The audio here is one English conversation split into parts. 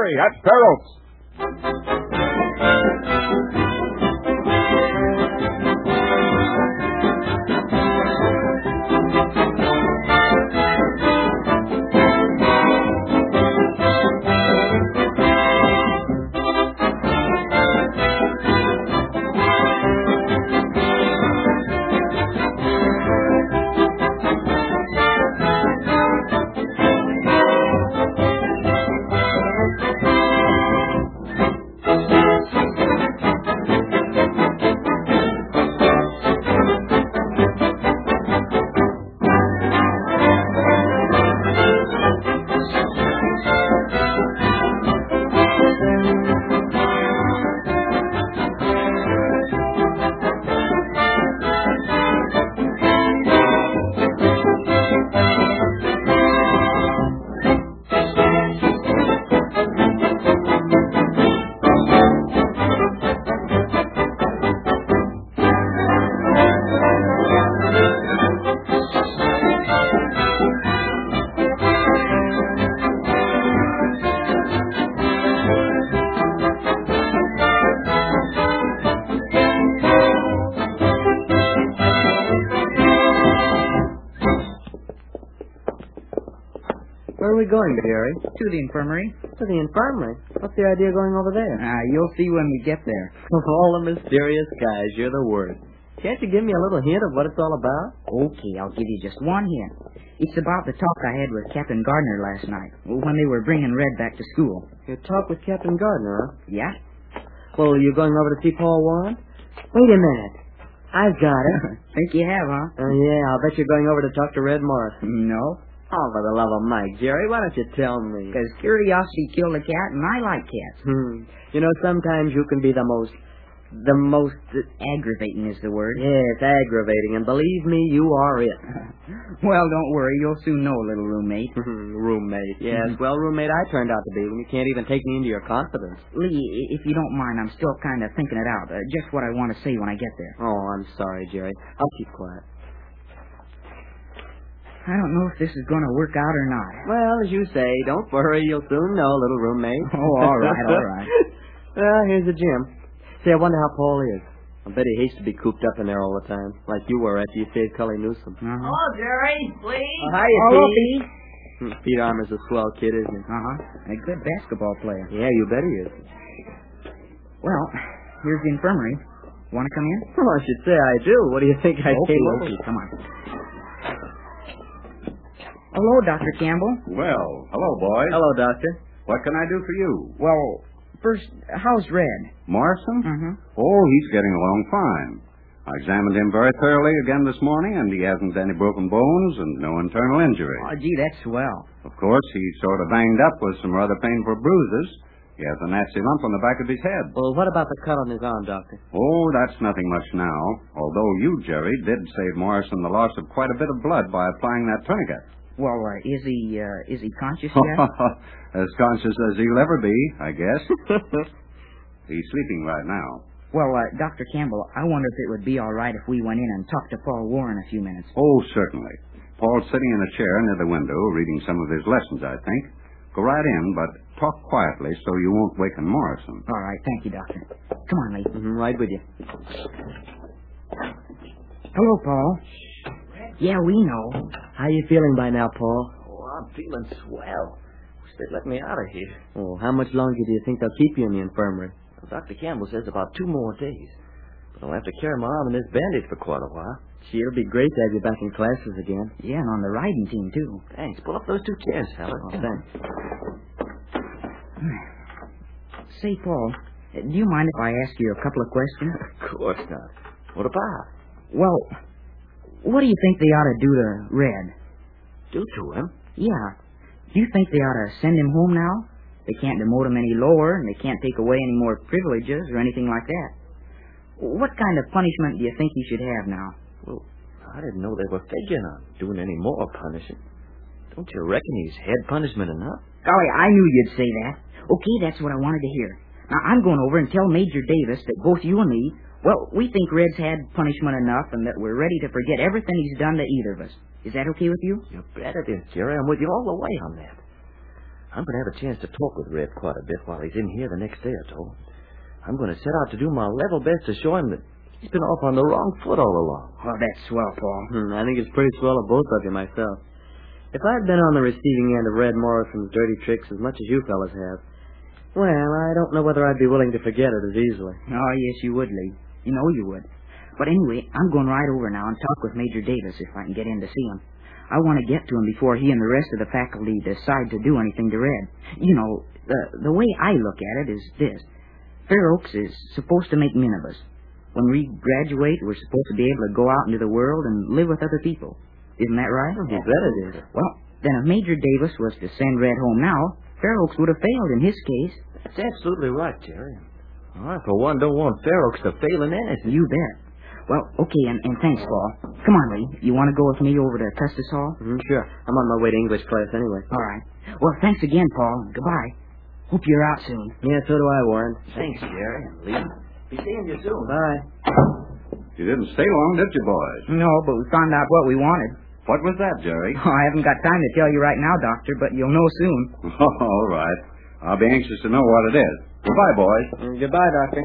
Jerry at Perils. Where are we going, Jerry? To the infirmary. To the infirmary? What's the idea going over there? You'll see when we get there. Of all the mysterious guys, you're the worst. Can't you give me a little hint of what it's all about? Okay, I'll give you just one hint. It's about the talk I had with Captain Gardner last night, when they were bringing Red back to school. Your talk with Captain Gardner, huh? Yeah? Well, are you going over to see Paul Warren? Wait a minute. I've got it. Think you have, huh? Yeah, I'll bet you're going over to talk to Red Morrison. No. Oh, for the love of Mike, Jerry, why don't you tell me? Because curiosity killed a cat, and I like cats. You know, sometimes you can be the most... Aggravating is the word. Yes, aggravating, and believe me, you are it. Well, don't worry, you'll soon know, little roommate. Roommate, yes. Well, roommate I turned out to be when you can't even take me into your confidence. Lee, if you don't mind, I'm still kind of thinking it out. Just what I want to say when I get there. Oh, I'm sorry, Jerry. I'll keep quiet. I don't know if this is going to work out or not. Well, as you say, don't worry. You'll soon know, little roommate. Oh, all right, all right. Well, here's the gym. Say, I wonder how Paul is. I bet he hates to be cooped up in there all the time, like you were after you saved Cully Newsom. Hello, Jerry. Please. Hiya, Hello, Pete. Pete. Pete Armour's a swell kid, isn't he? A good basketball player. Yeah, you bet he is. Well, here's the infirmary. Want to come in? Well, I should say I do. What do you think I came over? Okay, come on. Hello, Dr. Campbell. Well, hello, boys. Hello, Doctor. What can I do for you? Well, first, how's Red? Morrison? Mm-hmm. Oh, he's getting along fine. I examined him very thoroughly again this morning, and he hasn't any broken bones and no internal injury. Oh, gee, that's swell. Of course, he's sort of banged up with some rather painful bruises. He has a nasty lump on the back of his head. Well, what about the cut on his arm, Doctor? Oh, that's nothing much now, although you, Jerry, did save Morrison the loss of quite a bit of blood by applying that tourniquet. Well, is he conscious yet? As conscious as he'll ever be, I guess. He's sleeping right now. Well, Dr. Campbell, I wonder if it would be all right if we went in and talked to Paul Warren a few minutes. Oh, certainly. Paul's sitting in a chair near the window, reading some of his lessons, I think. Go right in, but talk quietly so you won't waken Morrison. All right, thank you, Doctor. Come on, Lee. Right with you. Hello, Paul. Yeah, we know. How you feeling by now, Paul? Oh, I'm feeling swell. Wish they'd let me out of here. Oh, how much longer do you think they'll keep you in the infirmary? Well, Dr. Campbell says about 2 more days. But I'll have to carry my arm in this bandage for quite a while. Gee, it'll be great to have you back in classes again. Yeah, and on the riding team, too. Thanks. Pull up those 2 chairs, Howard. Oh, thanks. Say, Paul, do you mind if I ask you a couple of questions? Of course not. What about? Well, what do you think they ought to do to Red? Do to him? Yeah. Do you think they ought to send him home now? They can't demote him any lower, and they can't take away any more privileges or anything like that. What kind of punishment do you think he should have now? Well, I didn't know they were figuring on doing any more punishing. Don't you reckon he's had punishment enough? Golly, I knew you'd say that. Okay, that's what I wanted to hear. Now, I'm going over and tell Major Davis that both you and me, well, we think Red's had punishment enough and that we're ready to forget everything he's done to either of us. Is that okay with you? You bet it is, Jerry. I'm with you all the way on that. I'm going to have a chance to talk with Red quite a bit while he's in here the next day or so. I'm going to set out to do my level best to show him that he's been off on the wrong foot all along. Well, that's swell, Paul. I think it's pretty swell of both of you myself. If I'd been on the receiving end of Red Morrison's dirty tricks as much as you fellas have, well, I don't know whether I'd be willing to forget it as easily. Oh, yes, you would, Lee. You know you would. But anyway, I'm going right over now and talk with Major Davis if I can get in to see him. I want to get to him before he and the rest of the faculty decide to do anything to Red. You know, the way I look at it is this. Fair Oaks is supposed to make men of us. When we graduate, we're supposed to be able to go out into the world and live with other people. Isn't that right? You bet it is. Well, then if Major Davis was to send Red home now, Fair Oaks would have failed in his case. That's absolutely right, Jerry. I, for one, don't want Fair Oaks to fail in anything. You bet. Well, okay, and thanks, Paul. Come on, Lee. You want to go with me over to Custis Hall? Sure. I'm on my way to English class anyway. All right. Well, thanks again, Paul. Goodbye. Hope you're out soon. Yeah, so do I, Warren. Thanks, Jerry. Lee, be seeing you soon. Bye. You didn't stay long, did you, boys? No, but we found out what we wanted. What was that, Jerry? Oh, I haven't got time to tell you right now, Doctor, but you'll know soon. All right. I'll be anxious to know what it is. Goodbye, boys. Goodbye, Doctor.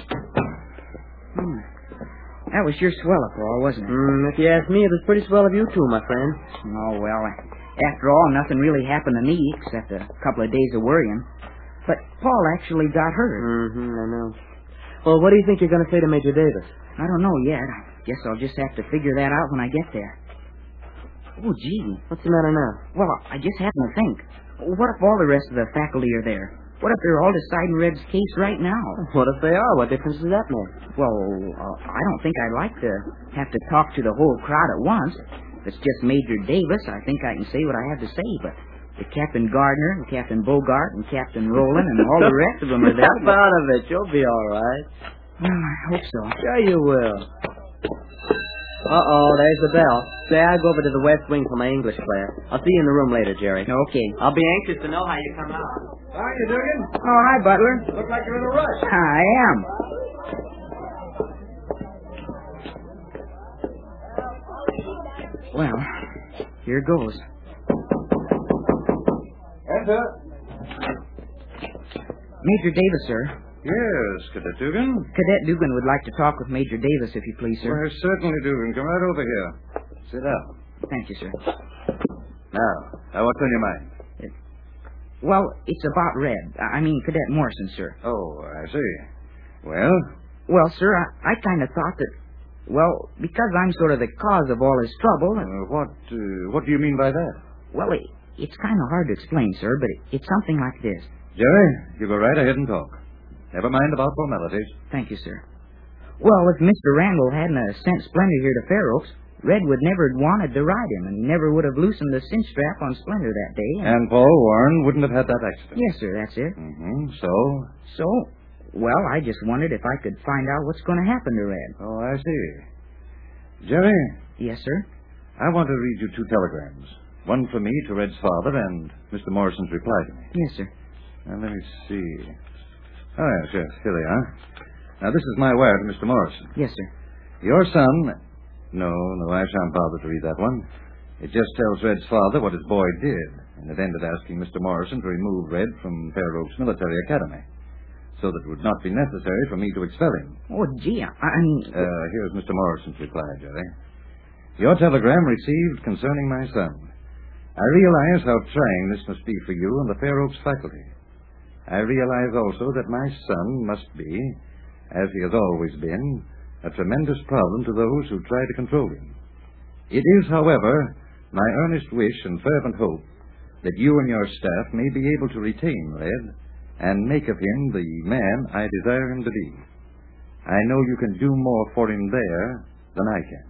That was sure swell of Paul, wasn't it? If you ask me, it was pretty swell of you two, my friend. Oh, well, after all, nothing really happened to me except a couple of days of worrying. But Paul actually got hurt. I know. Well, what do you think you're going to say to Major Davis? I don't know yet. I guess I'll just have to figure that out when I get there. Oh, gee. What's the matter now? Well, I just happened to think. What if all the rest of the faculty are there? What if they're all deciding Red's case right now? What if they are? What difference does that make? Well, I don't think I'd like to have to talk to the whole crowd at once. If it's just Major Davis, I think I can say what I have to say, but the Captain Gardner and Captain Bogart and Captain Rowland and all the rest of them are there. Snap out of it. You'll be all right. Well, I hope so. Sure you will. Uh-oh, there's the bell. Say, I'll go over to the West Wing for my English class. I'll see you in the room later, Jerry. Okay. I'll be anxious to know how you come out. How are you, Dugan? Oh, hi, Butler. Look like you're in a rush. I am. Well, here goes. Enter. Major Davis, sir. Yes, Cadet Dugan. Cadet Dugan would like to talk with Major Davis, if you please, sir. Why, certainly, Dugan. Come right over here. Sit down. Thank you, sir. Now, what's on your mind? Well, it's about Red. I mean, Cadet Morrison, sir. Oh, I see. Well? Well, sir, I kind of thought that, well, because I'm sort of the cause of all his trouble. What do you mean by that? Well, it's kind of hard to explain, sir, but it's something like this. Jerry, you go right ahead and talk. Never mind about formalities. Thank you, sir. Well, if Mr. Randall hadn't sent Splendor here to Fair Oaks, Red would never have wanted to ride him, and he never would have loosened the cinch strap on Splendor that day. And Paul Warren wouldn't have had that accident. Yes, sir, that's it. So, well, I just wondered if I could find out what's going to happen to Red. Oh, I see. Jerry, Yes, sir. I want to read you 2 telegrams. One from me to Red's father and Mr. Morrison's reply to me. Yes, sir. Now, let me see. Oh, yes, here they are. Now, this is my wire to Mr. Morrison. Yes, sir. Your son... No, I shan't bother to read that one. It just tells Red's father what his boy did, and it ended asking Mr. Morrison to remove Red from Fair Oaks Military Academy, so that it would not be necessary for me to expel him. Oh, gee, I mean... Here's Mr. Morrison's reply, Jerry. Your telegram received concerning my son. I realize how trying this must be for you and the Fair Oaks faculty. I realize also that my son must be, as he has always been, a tremendous problem to those who try to control him. It is, however, my earnest wish and fervent hope that you and your staff may be able to retain Red and make of him the man I desire him to be. I know you can do more for him there than I can.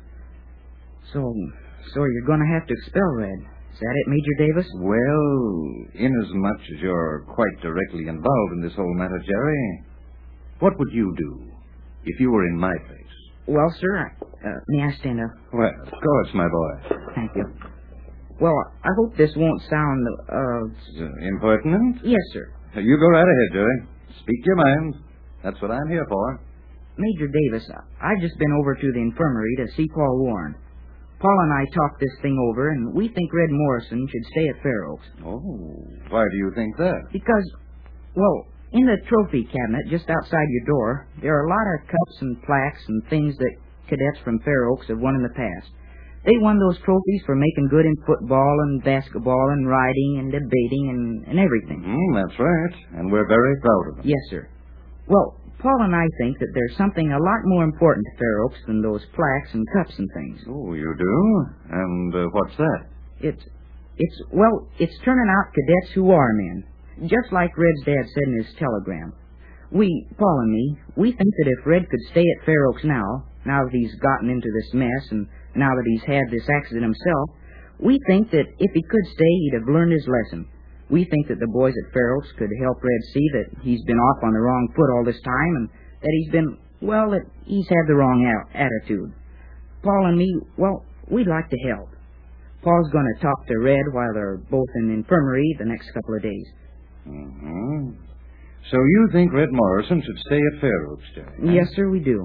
So you're going to have to expel Red. Is that it, Major Davis? Well, inasmuch as you're quite directly involved in this whole matter, Jerry, what would you do if you were in my place? Well, sir, may I stand up? Well, of course, my boy. Thank you. Well, I hope this won't sound, Impertinent? Yes, sir. You go right ahead, Jerry. Speak your mind. That's what I'm here for. Major Davis, I've just been over to the infirmary to see Paul Warren. Paul and I talked this thing over, and we think Red Morrison should stay at Fair Oaks. Oh, why do you think that? Because, well, in the trophy cabinet just outside your door, there are a lot of cups and plaques and things that cadets from Fair Oaks have won in the past. They won those trophies for making good in football and basketball and riding and debating and everything. That's right, and we're very proud of them. Yes, sir. Well, Paul and I think that there's something a lot more important to Fair Oaks than those plaques and cups and things. Oh, you do? And what's that? It's turning out cadets who are men. Just like Red's dad said in his telegram. Paul and me, we think that if Red could stay at Fair Oaks now that he's gotten into this mess and now that he's had this accident himself, we think that if he could stay, he'd have learned his lesson. We think that the boys at Fair Oaks could help Red see that he's been off on the wrong foot all this time and that he's had the wrong attitude. Paul and me, we'd like to help. Paul's going to talk to Red while they're both in the infirmary the next couple of days. So you think Red Morrison should stay at Fair Oaks, Jerry? Yes, sir, we do.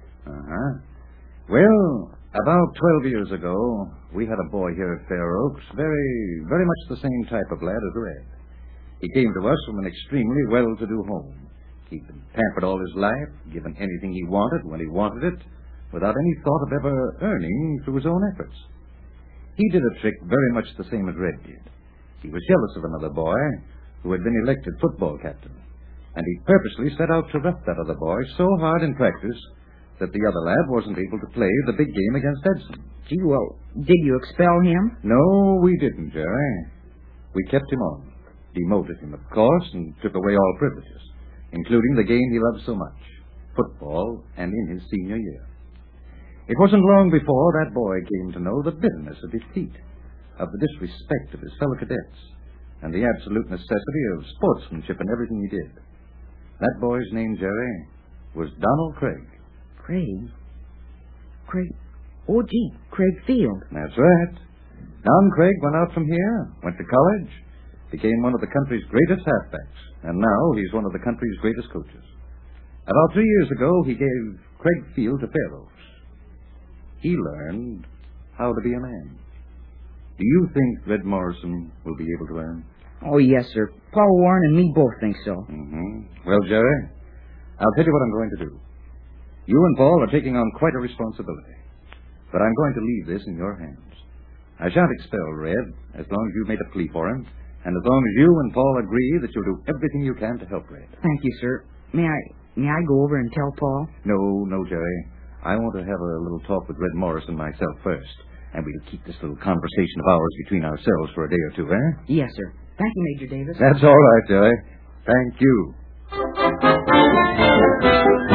Well, about 12 years ago, we had a boy here at Fair Oaks, very, very much the same type of lad as Red. He came to us from an extremely well-to-do home. He'd been pampered all his life, given anything he wanted when he wanted it, without any thought of ever earning through his own efforts. He did a trick very much the same as Red did. He was jealous of another boy who had been elected football captain, and he purposely set out to rough that other boy so hard in practice that the other lad wasn't able to play the big game against Edson. Gee, well, did you expel him? No, we didn't, Jerry. We kept him on, demoted him, of course, and took away all privileges, including the game he loved so much, football, and in his senior year. It wasn't long before that boy came to know the bitterness of defeat, of the disrespect of his fellow cadets, and the absolute necessity of sportsmanship in everything he did. That boy's name, Jerry, was Donald Craig. Craig? Oh, gee, Craig Field. That's right. Don Craig went out from here, went to college, became one of the country's greatest halfbacks, and now he's one of the country's greatest coaches. About 3 years ago, he gave Craig Field to Fair Oaks. He learned how to be a man. Do you think Red Morrison will be able to learn? Oh, yes, sir. Paul Warren and me both think so. Well, Jerry, I'll tell you what I'm going to do. You and Paul are taking on quite a responsibility, but I'm going to leave this in your hands. I shan't expel Red as long as you've made a plea for him, and as long as you and Paul agree that you'll do everything you can to help Red. Thank you, sir. May I go over and tell Paul? No, Jerry. I want to have a little talk with Red Morrison myself first, and we'll keep this little conversation of ours between ourselves for a day or two, eh? Yes, sir. Thank you, Major Davis. That's all right, Jerry. Thank you.